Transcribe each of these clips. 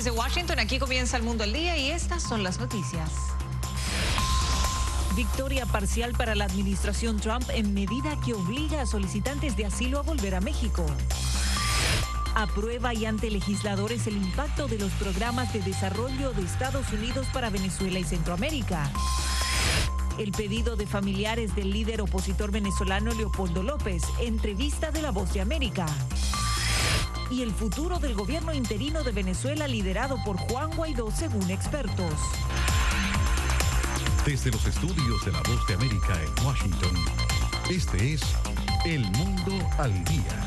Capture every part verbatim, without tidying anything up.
Desde Washington, aquí comienza El Mundo al Día y estas son las noticias. Victoria parcial para la administración Trump en medida que obliga a solicitantes de asilo a volver a México. Aprueba y ante legisladores el impacto de los programas de desarrollo de Estados Unidos para Venezuela y Centroamérica. El pedido de familiares del líder opositor venezolano Leopoldo López, entrevista de La Voz de América. Y el futuro del gobierno interino de Venezuela liderado por Juan Guaidó, según expertos. Desde los estudios de La Voz de América en Washington, este es El Mundo al Día.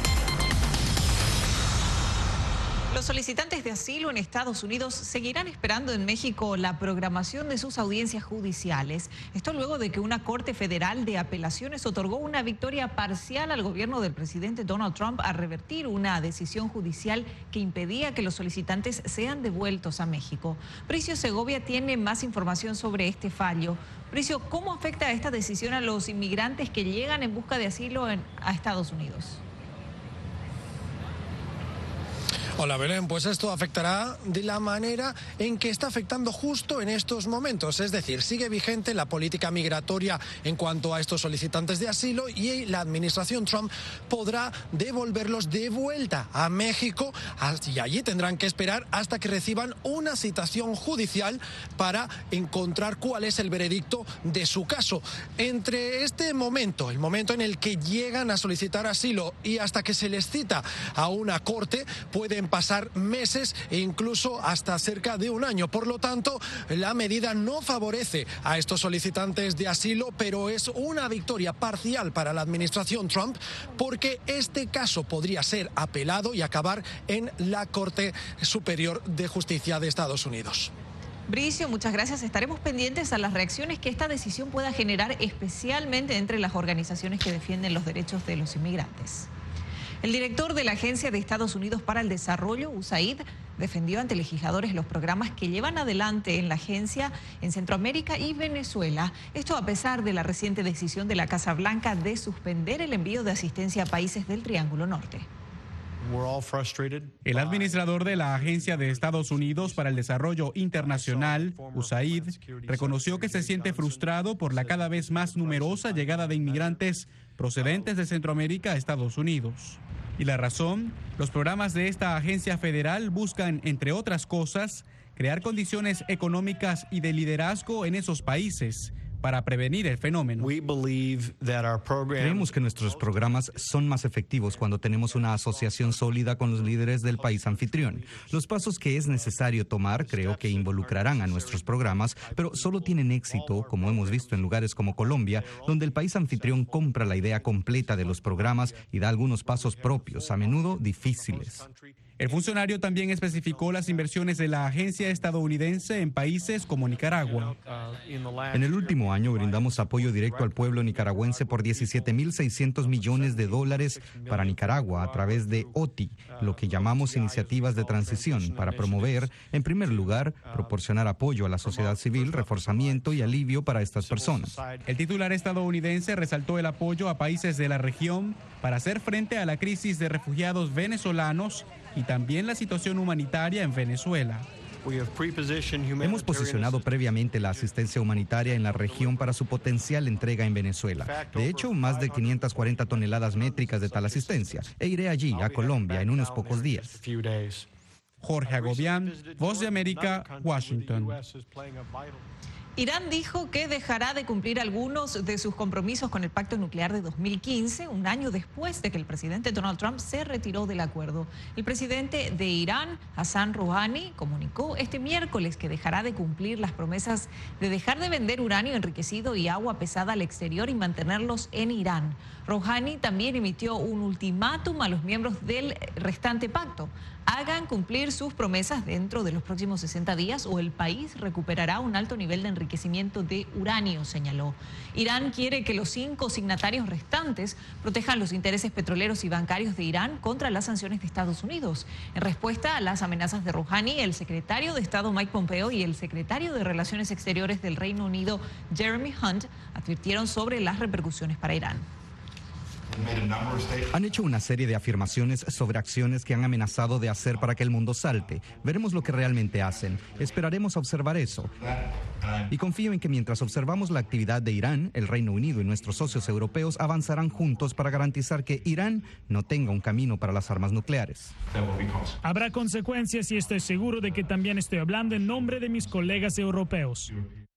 Los solicitantes de asilo en Estados Unidos seguirán esperando en México la programación de sus audiencias judiciales. Esto luego de que una Corte Federal de Apelaciones otorgó una victoria parcial al gobierno del presidente Donald Trump a revertir una decisión judicial que impedía que los solicitantes sean devueltos a México. Bricio Segovia tiene más información sobre este fallo. Bricio, ¿cómo afecta esta decisión a los inmigrantes que llegan en busca de asilo en, a Estados Unidos? Hola Belén, pues esto afectará de la manera en que está afectando justo en estos momentos, es decir, sigue vigente la política migratoria en cuanto a estos solicitantes de asilo y la administración Trump podrá devolverlos de vuelta a México y allí tendrán que esperar hasta que reciban una citación judicial para encontrar cuál es el veredicto de su caso. Entre este momento, el momento en el que llegan a solicitar asilo y hasta que se les cita a una corte, pueden pasar meses e incluso hasta cerca de un año. Por lo tanto, la medida no favorece a estos solicitantes de asilo, pero es una victoria parcial para la administración Trump porque este caso podría ser apelado y acabar en la Corte Superior de Justicia de Estados Unidos. Bricio, muchas gracias. Estaremos pendientes a las reacciones que esta decisión pueda generar, especialmente entre las organizaciones que defienden los derechos de los inmigrantes. El director de la Agencia de Estados Unidos para el Desarrollo, U S A I D, defendió ante legisladores los programas que llevan adelante en la agencia en Centroamérica y Venezuela. Esto a pesar de la reciente decisión de la Casa Blanca de suspender el envío de asistencia a países del Triángulo Norte. El administrador de la Agencia de Estados Unidos para el Desarrollo Internacional, U S A I D, reconoció que se siente frustrado por la cada vez más numerosa llegada de inmigrantes procedentes de Centroamérica a Estados Unidos. Y la razón, los programas de esta agencia federal buscan, entre otras cosas, crear condiciones económicas y de liderazgo en esos países para prevenir el fenómeno. Creemos que nuestros programas son más efectivos cuando tenemos una asociación sólida con los líderes del país anfitrión. Los pasos que es necesario tomar creo que involucrarán a nuestros programas, pero solo tienen éxito, como hemos visto en lugares como Colombia, donde el país anfitrión compra la idea completa de los programas y da algunos pasos propios, a menudo difíciles. El funcionario también especificó las inversiones de la agencia estadounidense en países como Nicaragua. En el último año brindamos apoyo directo al pueblo nicaragüense por diecisiete mil seiscientos millones de dólares para Nicaragua a través de O T I, lo que llamamos iniciativas de transición, para promover, en primer lugar, proporcionar apoyo a la sociedad civil, reforzamiento y alivio para estas personas. El titular estadounidense resaltó el apoyo a países de la región para hacer frente a la crisis de refugiados venezolanos y también la situación humanitaria en Venezuela. Hemos posicionado previamente la asistencia humanitaria en la región para su potencial entrega en Venezuela. De hecho, más de quinientas cuarenta toneladas métricas de tal asistencia. E iré allí, a Colombia, en unos pocos días. Jorge Agobián, Voz de América, Washington. Irán dijo que dejará de cumplir algunos de sus compromisos con el pacto nuclear de dos mil quince, un año después de que el presidente Donald Trump se retiró del acuerdo. El presidente de Irán, Hassan Rouhani, comunicó este miércoles que dejará de cumplir las promesas de dejar de vender uranio enriquecido y agua pesada al exterior y mantenerlos en Irán. Rouhani también emitió un ultimátum a los miembros del restante pacto. Hagan cumplir sus promesas dentro de los próximos sesenta días o el país recuperará un alto nivel de enriquecimiento de uranio, señaló. Irán quiere que los cinco signatarios restantes protejan los intereses petroleros y bancarios de Irán contra las sanciones de Estados Unidos. En respuesta a las amenazas de Rouhani, el secretario de Estado Mike Pompeo y el secretario de Relaciones Exteriores del Reino Unido, Jeremy Hunt, advirtieron sobre las repercusiones para Irán. Han hecho una serie de afirmaciones sobre acciones que han amenazado de hacer para que el mundo salte. Veremos lo que realmente hacen. Esperaremos a observar eso. Y confío en que mientras observamos la actividad de Irán, el Reino Unido y nuestros socios europeos avanzarán juntos para garantizar que Irán no tenga un camino para las armas nucleares. Habrá consecuencias y estoy seguro de que también estoy hablando en nombre de mis colegas europeos.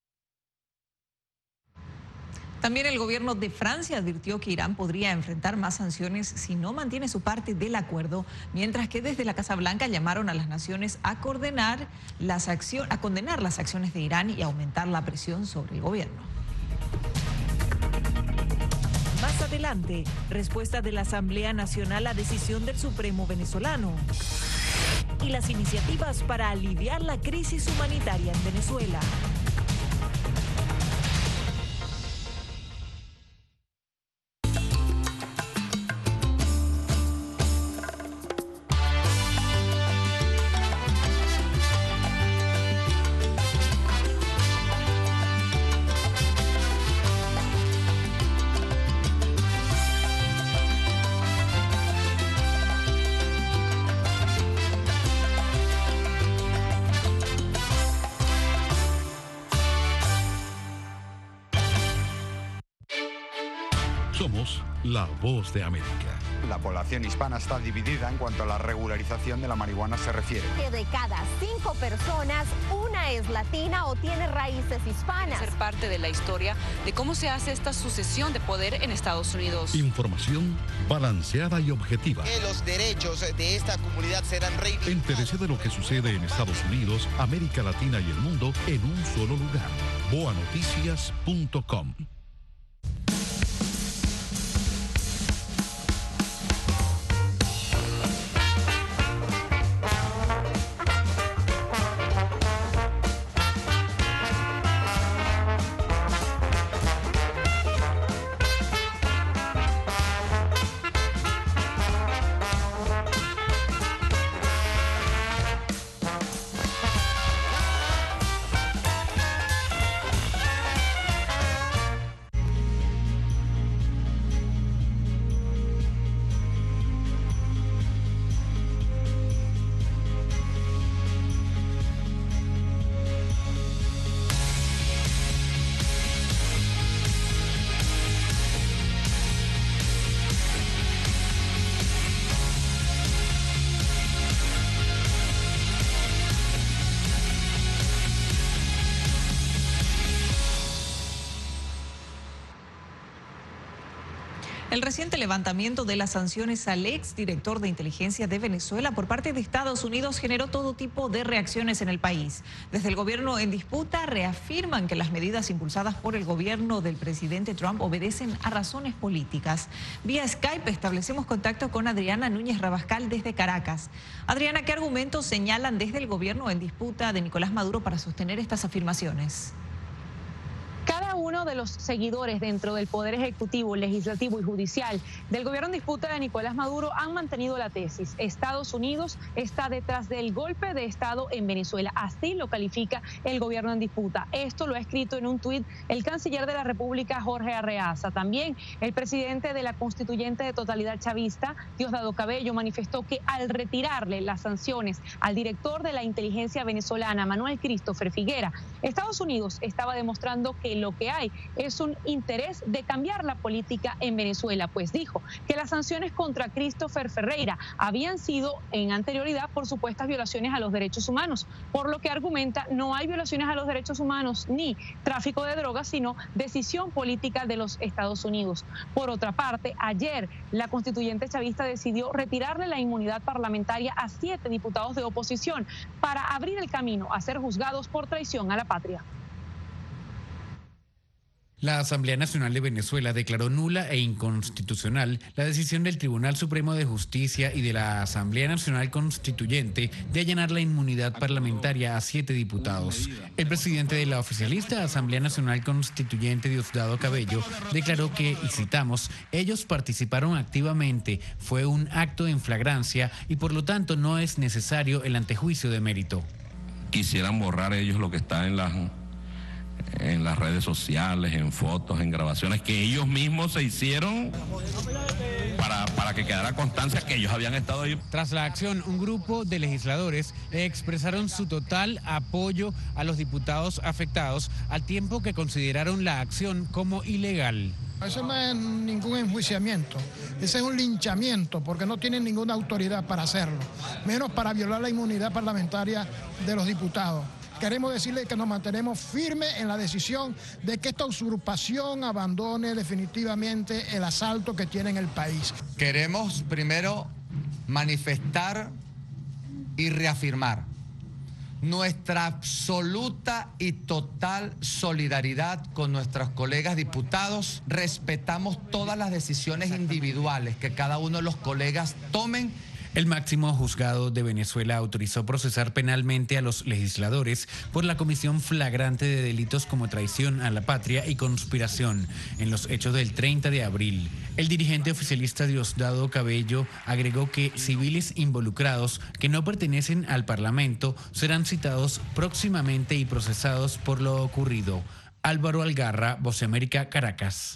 También el gobierno de Francia advirtió que Irán podría enfrentar más sanciones si no mantiene su parte del acuerdo, mientras que desde la Casa Blanca llamaron a las naciones a condenar las, acción, a condenar las acciones de Irán y aumentar la presión sobre el gobierno. Más adelante, respuesta de la Asamblea Nacional a decisión del Supremo venezolano y las iniciativas para aliviar la crisis humanitaria en Venezuela. Somos la voz de América. La población hispana está dividida en cuanto a la regularización de la marihuana se refiere. Que de cada cinco personas, una es latina o tiene raíces hispanas. Ser parte de la historia de cómo se hace esta sucesión de poder en Estados Unidos. Información balanceada y objetiva. Que los derechos de esta comunidad serán reivindicados. Entérese de lo que sucede en Estados Unidos, América Latina y el mundo en un solo lugar. boa noticias punto com. El reciente levantamiento de las sanciones al exdirector de inteligencia de Venezuela por parte de Estados Unidos generó todo tipo de reacciones en el país. Desde el gobierno en disputa reafirman que las medidas impulsadas por el gobierno del presidente Trump obedecen a razones políticas. Vía Skype establecemos contacto con Adriana Núñez Rabascal desde Caracas. Adriana, ¿qué argumentos señalan desde el gobierno en disputa de Nicolás Maduro para sostener estas afirmaciones? Cada uno de los seguidores dentro del Poder Ejecutivo, Legislativo y Judicial del gobierno en disputa de Nicolás Maduro han mantenido la tesis. Estados Unidos está detrás del golpe de Estado en Venezuela. Así lo califica el gobierno en disputa. Esto lo ha escrito en un tuit el canciller de la República, Jorge Arreaza. También el presidente de la constituyente de totalidad chavista, Diosdado Cabello, manifestó que al retirarle las sanciones al director de la inteligencia venezolana, Manuel Christopher Figuera, Estados Unidos estaba demostrando que lo que hay es un interés de cambiar la política en Venezuela, pues dijo que las sanciones contra Christopher Ferreira habían sido en anterioridad por supuestas violaciones a los derechos humanos, por lo que argumenta no hay violaciones a los derechos humanos ni tráfico de drogas, sino decisión política de los Estados Unidos. Por otra parte, ayer la constituyente chavista decidió retirarle la inmunidad parlamentaria a siete diputados de oposición para abrir el camino a ser juzgados por traición a la patria. La Asamblea Nacional de Venezuela declaró nula e inconstitucional la decisión del Tribunal Supremo de Justicia y de la Asamblea Nacional Constituyente de allanar la inmunidad parlamentaria a siete diputados. El presidente de la oficialista Asamblea Nacional Constituyente, Diosdado Cabello, declaró que, y citamos, ellos participaron activamente, fue un acto en flagrancia y por lo tanto no es necesario el antejuicio de mérito. Quisieran borrar ellos lo que está en las... en las redes sociales, en fotos, en grabaciones que ellos mismos se hicieron para, para que quedara constancia que ellos habían estado ahí. Tras la acción, un grupo de legisladores expresaron su total apoyo a los diputados afectados, al tiempo que consideraron la acción como ilegal. Eso no es ningún enjuiciamiento, ese es un linchamiento porque no tienen ninguna autoridad para hacerlo, menos para violar la inmunidad parlamentaria de los diputados. Queremos decirles que nos mantenemos firmes en la decisión de que esta usurpación abandone definitivamente el asalto que tiene en el país. Queremos primero manifestar y reafirmar nuestra absoluta y total solidaridad con nuestros colegas diputados. Respetamos todas las decisiones individuales que cada uno de los colegas tomen. El máximo juzgado de Venezuela autorizó procesar penalmente a los legisladores por la comisión flagrante de delitos como traición a la patria y conspiración en los hechos del treinta de abril. El dirigente oficialista Diosdado Cabello agregó que civiles involucrados que no pertenecen al Parlamento serán citados próximamente y procesados por lo ocurrido. Álvaro Algarra, Voz de América, Caracas.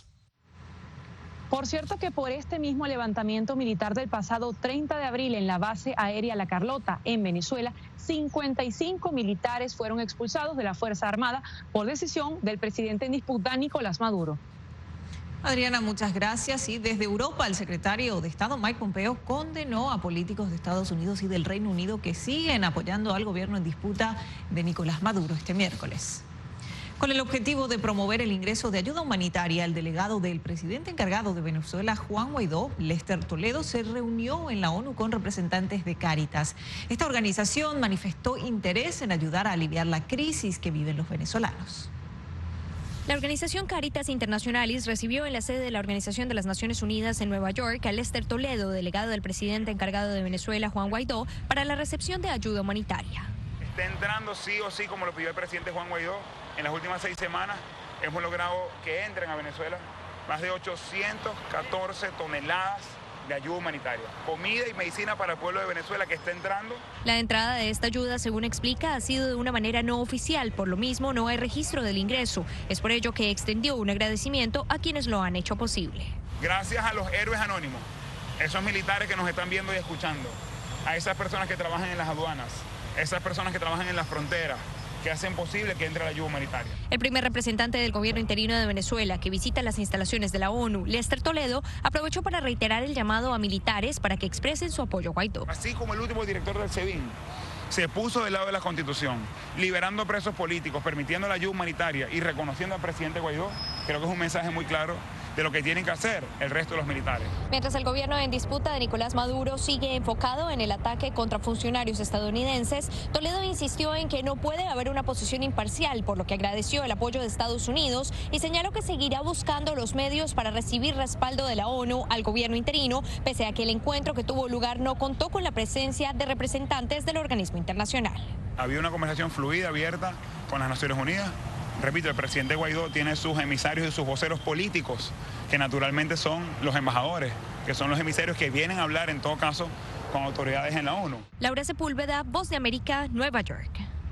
Por cierto que por este mismo levantamiento militar del pasado treinta de abril en la base aérea La Carlota, en Venezuela, cincuenta y cinco militares fueron expulsados de la Fuerza Armada por decisión del presidente en disputa, Nicolás Maduro. Adriana, muchas gracias. Y desde Europa, el secretario de Estado, Mike Pompeo, condenó a políticos de Estados Unidos y del Reino Unido que siguen apoyando al gobierno en disputa de Nicolás Maduro este miércoles. Con el objetivo de promover el ingreso de ayuda humanitaria, el delegado del presidente encargado de Venezuela, Juan Guaidó, Lester Toledo, se reunió en la ONU con representantes de Cáritas. Esta organización manifestó interés en ayudar a aliviar la crisis que viven los venezolanos. La organización Cáritas Internacionalis recibió en la sede de la Organización de las Naciones Unidas en Nueva York a Lester Toledo, delegado del presidente encargado de Venezuela, Juan Guaidó, para la recepción de ayuda humanitaria. Está entrando sí o sí, como lo pidió el presidente Juan Guaidó. En las últimas seis semanas hemos logrado que entren a Venezuela más de ochocientas catorce toneladas de ayuda humanitaria, comida y medicina para el pueblo de Venezuela que está entrando. La entrada de esta ayuda, según explica, ha sido de una manera no oficial, por lo mismo no hay registro del ingreso. Es por ello que extendió un agradecimiento a quienes lo han hecho posible. Gracias a los héroes anónimos, esos militares que nos están viendo y escuchando, a esas personas que trabajan en las aduanas, esas personas que trabajan en la frontera, que hacen posible que entre la ayuda humanitaria. El primer representante del gobierno interino de Venezuela que visita las instalaciones de la ONU, Lester Toledo, aprovechó para reiterar el llamado a militares para que expresen su apoyo a Guaidó. Así como el último director del SEBIN se puso del lado de la Constitución, liberando presos políticos, permitiendo la ayuda humanitaria y reconociendo al presidente Guaidó, creo que es un mensaje muy claro de lo que tienen que hacer el resto de los militares. Mientras el gobierno en disputa de Nicolás Maduro sigue enfocado en el ataque contra funcionarios estadounidenses, Toledo insistió en que no puede haber una posición imparcial, por lo que agradeció el apoyo de Estados Unidos y señaló que seguirá buscando los medios para recibir respaldo de la ONU al gobierno interino, pese a que el encuentro que tuvo lugar no contó con la presencia de representantes del organismo internacional. Había una conversación fluida, abierta con las Naciones Unidas. Repito, el presidente Guaidó tiene sus emisarios y sus voceros políticos, que naturalmente son los embajadores, que son los emisarios que vienen a hablar en todo caso con autoridades en la ONU. Laura Sepúlveda, Voz de América, Nueva York.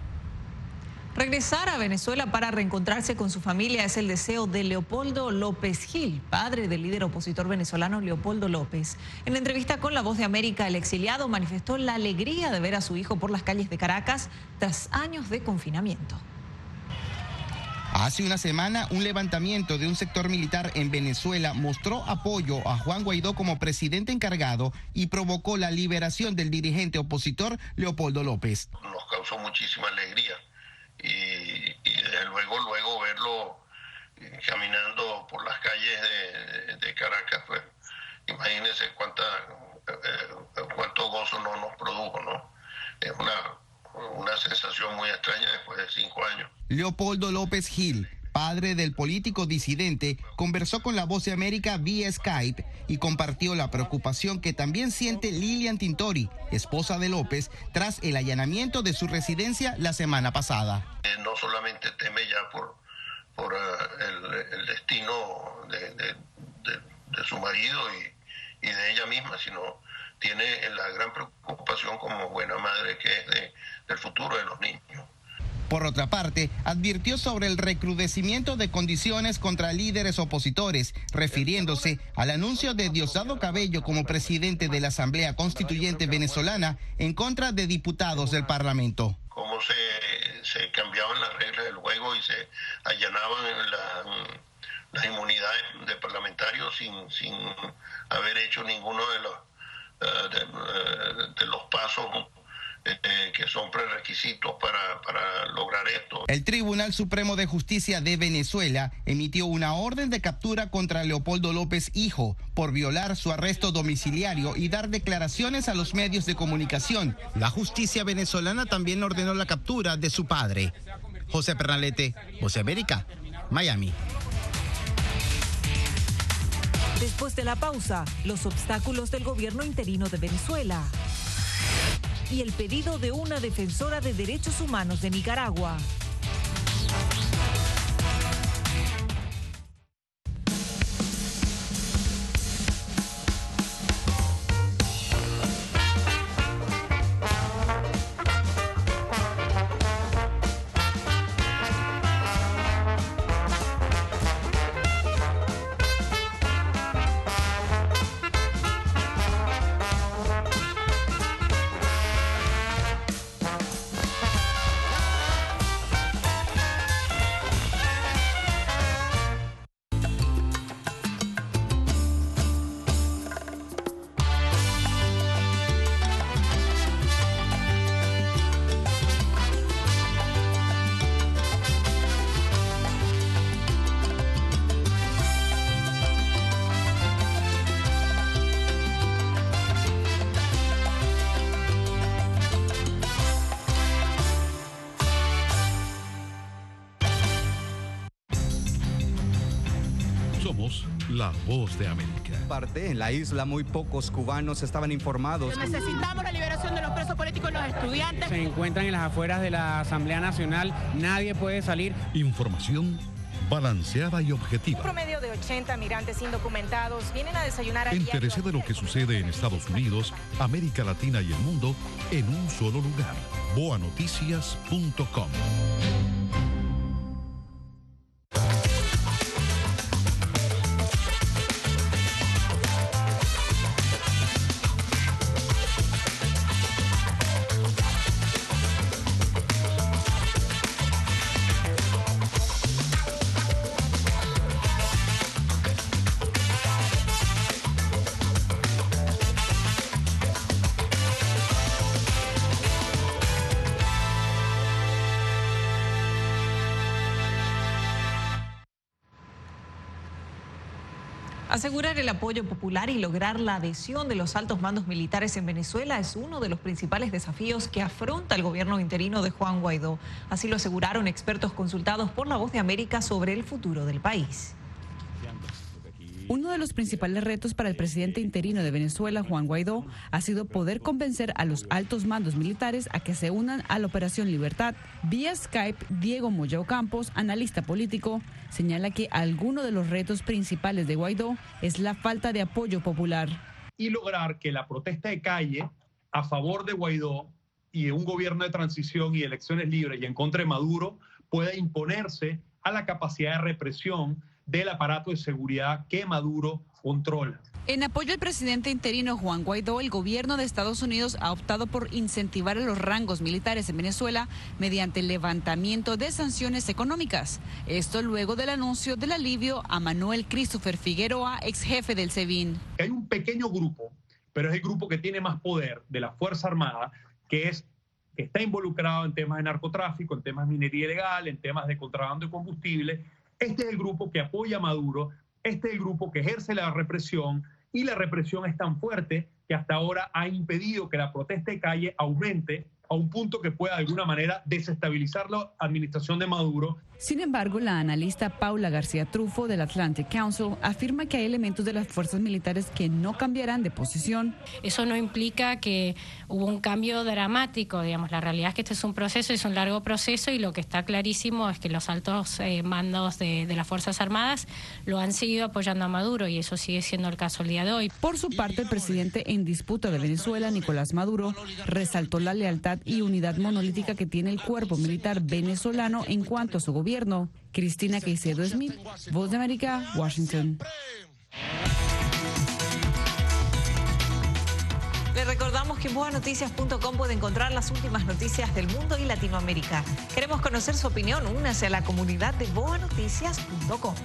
Regresar a Venezuela para reencontrarse con su familia es el deseo de Leopoldo López Gil, padre del líder opositor venezolano Leopoldo López. En entrevista con La Voz de América, el exiliado manifestó la alegría de ver a su hijo por las calles de Caracas tras años de confinamiento. Hace una semana, un levantamiento de un sector militar en Venezuela mostró apoyo a Juan Guaidó como presidente encargado y provocó la liberación del dirigente opositor Leopoldo López. Nos causó muchísima alegría y, y desde luego, luego verlo eh, caminando por las calles de, de Caracas, pues imagínense cuánta, eh, cuánto gozo no nos produjo, ¿no? Es una... una sensación muy extraña después de cinco años. Leopoldo López Gil, padre del político disidente, conversó con La Voz de América vía Skype y compartió la preocupación que también siente Lilian Tintori, esposa de López, tras el allanamiento de su residencia la semana pasada. Eh, no solamente teme ya por, por uh, el, el destino de, de, de, de su marido y, y de ella misma, sino tiene la gran preocupación como buena madre que es de, del futuro de los niños. Por otra parte, advirtió sobre el recrudecimiento de condiciones contra líderes opositores, refiriéndose al anuncio de Diosdado Cabello como presidente de la Asamblea Constituyente venezolana en contra de diputados del Parlamento. Cómo se, se cambiaban las reglas del juego y se allanaban la, las inmunidades de parlamentarios sin, sin haber hecho ninguno de los, uh, de, uh, de los pasos Eh, que son prerequisitos para, para lograr esto. El Tribunal Supremo de Justicia de Venezuela emitió una orden de captura contra Leopoldo López Hijo por violar su arresto domiciliario y dar declaraciones a los medios de comunicación. La justicia venezolana también ordenó la captura de su padre. José Pernalete, Voz América, Miami. Después de la pausa, los obstáculos del gobierno interino de Venezuela y el pedido de una defensora de derechos humanos de Nicaragua. Somos la Voz de América. Parte en la isla muy pocos cubanos estaban informados. Necesitamos la liberación de los presos políticos y los estudiantes. Se encuentran en las afueras de la Asamblea Nacional, nadie puede salir. Información balanceada y objetiva. Un promedio de ochenta migrantes indocumentados vienen a desayunar a Entérese de lo que sucede en Estados Unidos, América Latina y el mundo en un solo lugar. boa noticias punto com. Asegurar el apoyo popular y lograr la adhesión de los altos mandos militares en Venezuela es uno de los principales desafíos que afronta el gobierno interino de Juan Guaidó. Así lo aseguraron expertos consultados por La Voz de América sobre el futuro del país. Uno de los principales retos para el presidente interino de Venezuela, Juan Guaidó, ha sido poder convencer a los altos mandos militares a que se unan a la Operación Libertad. Vía Skype, Diego Moya Ocampos, analista político, señala que alguno de los retos principales de Guaidó es la falta de apoyo popular. Y lograr que la protesta de calle a favor de Guaidó y de un gobierno de transición y elecciones libres y en contra de Maduro pueda imponerse a la capacidad de represión del aparato de seguridad que Maduro controla. En apoyo al presidente interino Juan Guaidó, el gobierno de Estados Unidos ha optado por incentivar a los rangos militares en Venezuela mediante el levantamiento de sanciones económicas. Esto luego del anuncio del alivio a Manuel Christopher Figueroa, ex jefe del SEBIN. Hay un pequeño grupo, pero es el grupo que tiene más poder de la Fuerza Armada, que es que está involucrado en temas de narcotráfico, en temas de minería ilegal, en temas de contrabando de combustible. Este es el grupo que apoya a Maduro, este es el grupo que ejerce la represión y la represión es tan fuerte que hasta ahora ha impedido que la protesta de calle aumente a un punto que pueda de alguna manera desestabilizar la administración de Maduro. Sin embargo, la analista Paula García Trufo del Atlantic Council afirma que hay elementos de las fuerzas militares que no cambiarán de posición. Eso no implica que hubo un cambio dramático, digamos, la realidad es que este es un proceso, es un largo proceso y lo que está clarísimo es que los altos eh, mandos de, de las Fuerzas Armadas lo han seguido apoyando a Maduro y eso sigue siendo el caso el día de hoy. Por su parte, el presidente en disputa de Venezuela, Nicolás Maduro, resaltó la lealtad y unidad monolítica que tiene el cuerpo militar venezolano en cuanto a su gobierno. Cristina Caicedo Smith, Voz de América, Washington. Le recordamos que en boa noticias punto com puede encontrar las últimas noticias del mundo y Latinoamérica. Queremos conocer su opinión. Únase a la comunidad de boa noticias punto com.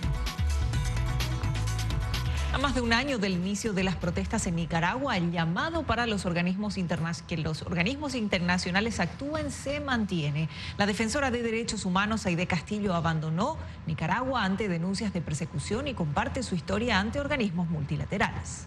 A más de un año del inicio de las protestas en Nicaragua, el llamado para los organismos interna- que los organismos internacionales actúen se mantiene. La defensora de derechos humanos, Aide Castillo, abandonó Nicaragua ante denuncias de persecución y comparte su historia ante organismos multilaterales.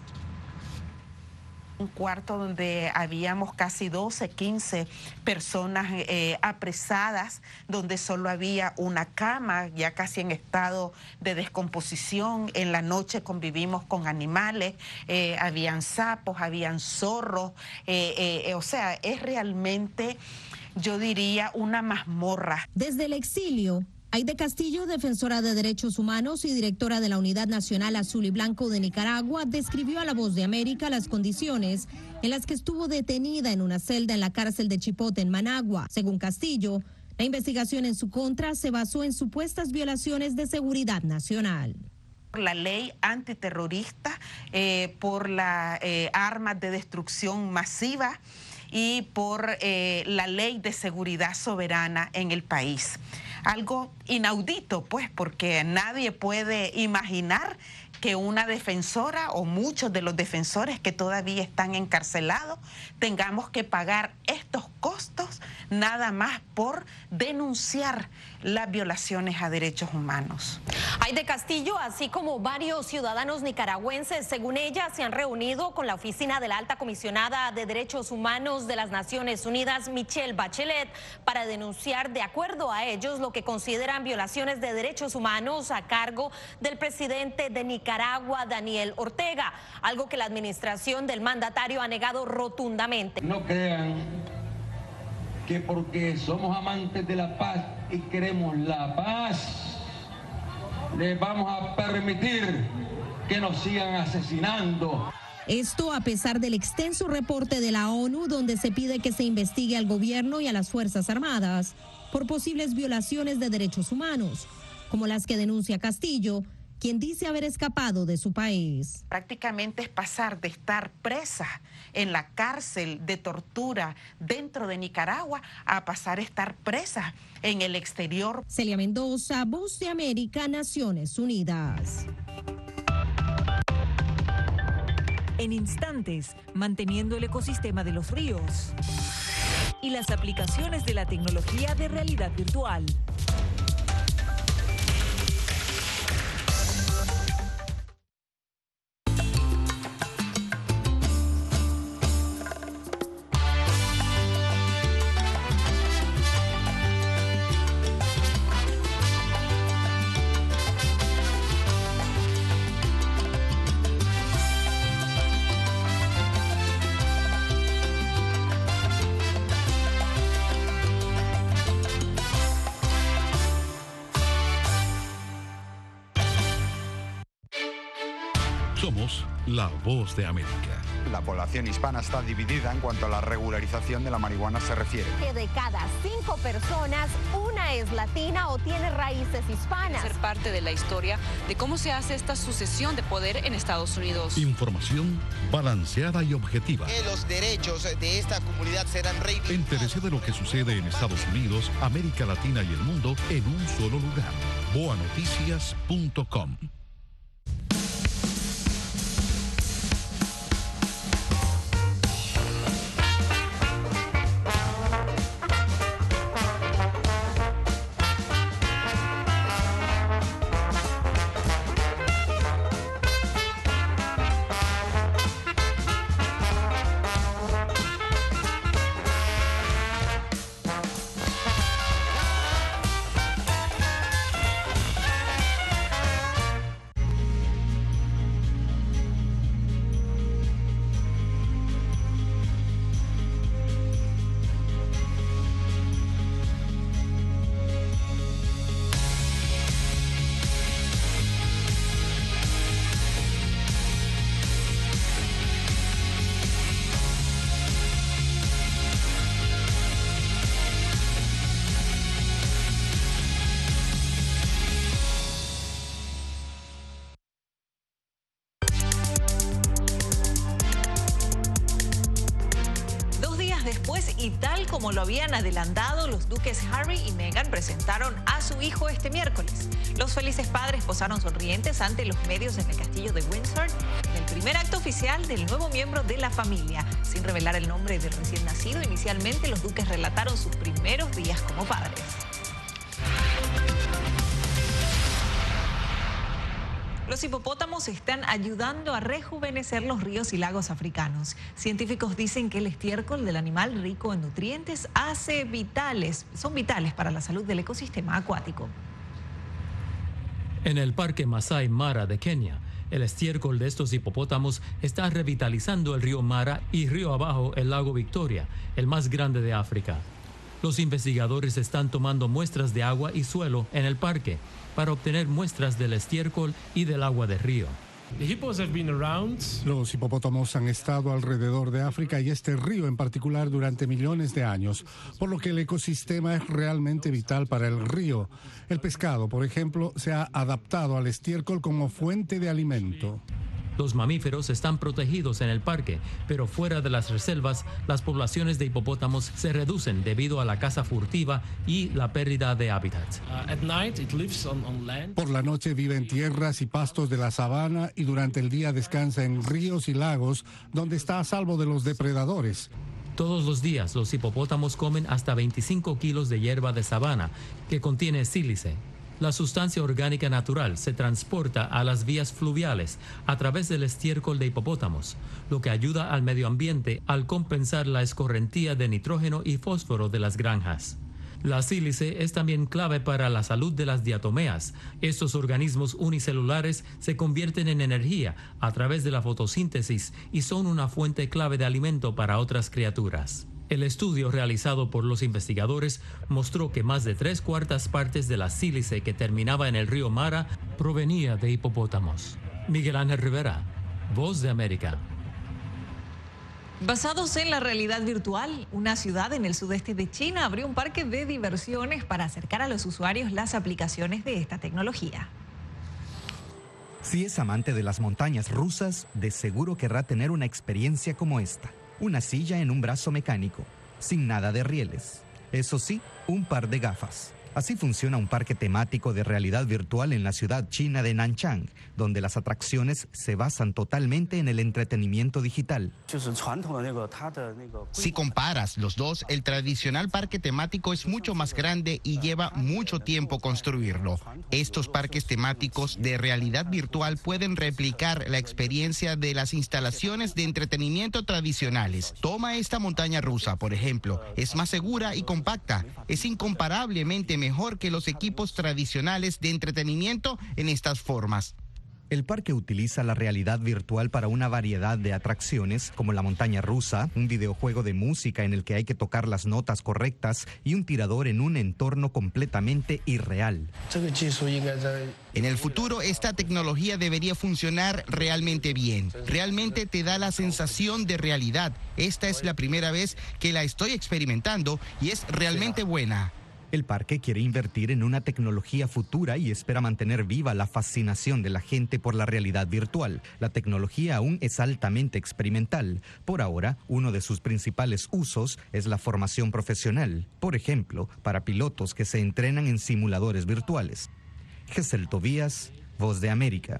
Un cuarto donde habíamos casi doce, quince personas eh, apresadas, donde solo había una cama, ya casi en estado de descomposición. En la noche convivimos con animales, eh, habían sapos, habían zorros, eh, eh, o sea, es realmente, yo diría, una mazmorra. Desde el exilio, Aide Castillo, defensora de derechos humanos y directora de la Unidad Nacional Azul y Blanco de Nicaragua, describió a La Voz de América las condiciones en las que estuvo detenida en una celda en la cárcel de Chipote, en Managua. Según Castillo, la investigación en su contra se basó en supuestas violaciones de seguridad nacional. La ley antiterrorista, eh, por las eh, armas de destrucción masiva y por eh, la ley de seguridad soberana en el país. Algo inaudito, pues, porque nadie puede imaginar que una defensora o muchos de los defensores que todavía están encarcelados tengamos que pagar estos costos nada más por denunciar las violaciones a derechos humanos. Aide Castillo, así como varios ciudadanos nicaragüenses, según ella, se han reunido con la oficina de la Alta Comisionada de Derechos Humanos de las Naciones Unidas, Michelle Bachelet, para denunciar, de acuerdo a ellos, lo que consideran violaciones de derechos humanos a cargo del presidente de Nicaragua, Daniel Ortega, algo que la administración del mandatario ha negado rotundamente. No crean que porque somos amantes de la paz y queremos la paz, les vamos a permitir que nos sigan asesinando. Esto a pesar del extenso reporte de la ONU donde se pide que se investigue al gobierno y a las Fuerzas Armadas por posibles violaciones de derechos humanos, como las que denuncia Castillo, quien dice haber escapado de su país. Prácticamente es pasar de estar presa en la cárcel de tortura dentro de Nicaragua a pasar a estar presa en el exterior. Celia Mendoza, Voz de América, Naciones Unidas. En instantes, manteniendo el ecosistema de los ríos y las aplicaciones de la tecnología de realidad virtual. Somos la Voz de América. La población hispana está dividida en cuanto a la regularización de la marihuana se refiere. Que de cada cinco personas, una es latina o tiene raíces hispanas. Ser parte de la historia de cómo se hace esta sucesión de poder en Estados Unidos. Información balanceada y objetiva. Que los derechos de esta comunidad serán reivindicados. Entérese de lo que sucede en Estados Unidos, América Latina y el mundo en un solo lugar. boa noticias punto com. como lo habían adelantado, los duques Harry y Meghan presentaron a su hijo este miércoles. Los felices padres posaron sonrientes ante los medios en el castillo de Windsor, en el primer acto oficial del nuevo miembro de la familia. Sin revelar el nombre del recién nacido, inicialmente los duques relataron sus primeros días como padres. Los hipopótamos están ayudando a rejuvenecer los ríos y lagos africanos. Científicos dicen que el estiércol del animal rico en nutrientes hace vitales, son vitales para la salud del ecosistema acuático. En el Parque Masai Mara de Kenia, el estiércol de estos hipopótamos está revitalizando el río Mara y río abajo el lago Victoria, el más grande de África. Los investigadores están tomando muestras de agua y suelo en el parque para obtener muestras del estiércol y del agua del río. Los hipopótamos han estado alrededor de África y este río en particular durante millones de años, por lo que el ecosistema es realmente vital para el río. El pescado, por ejemplo, se ha adaptado al estiércol como fuente de alimento. Los mamíferos están protegidos en el parque, pero fuera de las reservas, las poblaciones de hipopótamos se reducen debido a la caza furtiva y la pérdida de hábitat. Por la noche vive en tierras y pastos de la sabana y durante el día descansa en ríos y lagos donde está a salvo de los depredadores. Todos los días los hipopótamos comen hasta veinticinco kilos de hierba de sabana que contiene sílice. La sustancia orgánica natural se transporta a las vías fluviales a través del estiércol de hipopótamos, lo que ayuda al medio ambiente al compensar la escorrentía de nitrógeno y fósforo de las granjas. La sílice es también clave para la salud de las diatomeas. Estos organismos unicelulares se convierten en energía a través de la fotosíntesis y son una fuente clave de alimento para otras criaturas. El estudio realizado por los investigadores mostró que más de tres cuartas partes de la sílice que terminaba en el río Mara provenía de hipopótamos. Miguel Ángel Rivera, Voz de América. Basados en la realidad virtual, una ciudad en el sudeste de China abrió un parque de diversiones para acercar a los usuarios las aplicaciones de esta tecnología. Si es amante de las montañas rusas, de seguro querrá tener una experiencia como esta. Una silla en un brazo mecánico, sin nada de rieles. Eso sí, un par de gafas. Así funciona un parque temático de realidad virtual en la ciudad china de Nanchang, donde las atracciones se basan totalmente en el entretenimiento digital. Si comparas los dos, el tradicional parque temático es mucho más grande y lleva mucho tiempo construirlo. Estos parques temáticos de realidad virtual pueden replicar la experiencia de las instalaciones de entretenimiento tradicionales. Toma esta montaña rusa, por ejemplo. Es más segura y compacta. Es incomparablemente mejor que los equipos tradicionales de entretenimiento en estas formas. El parque utiliza la realidad virtual para una variedad de atracciones, como la montaña rusa, un videojuego de música en el que hay que tocar las notas correctas y un tirador en un entorno completamente irreal. En el futuro, esta tecnología debería funcionar realmente bien. Realmente te da la sensación de realidad. Esta es la primera vez que la estoy experimentando y es realmente buena. El parque quiere invertir en una tecnología futura y espera mantener viva la fascinación de la gente por la realidad virtual. La tecnología aún es altamente experimental. Por ahora, uno de sus principales usos es la formación profesional. Por ejemplo, para pilotos que se entrenan en simuladores virtuales. Gesel Tobías, Voz de América.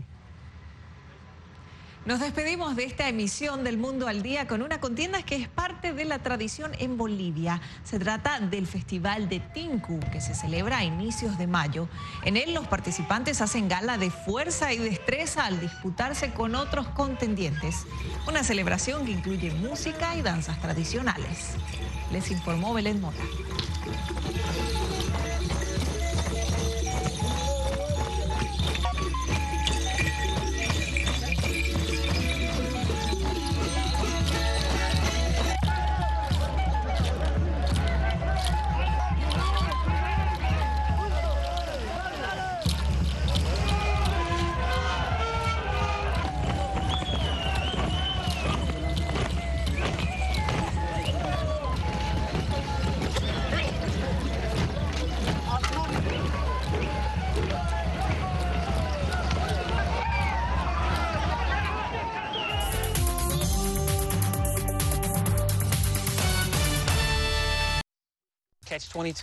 Nos despedimos de esta emisión del Mundo al Día con una contienda que es parte de la tradición en Bolivia. Se trata del Festival de Tinku, que se celebra a inicios de mayo. En él los participantes hacen gala de fuerza y destreza al disputarse con otros contendientes. Una celebración que incluye música y danzas tradicionales. Les informó Belén Mora. catch twenty-two.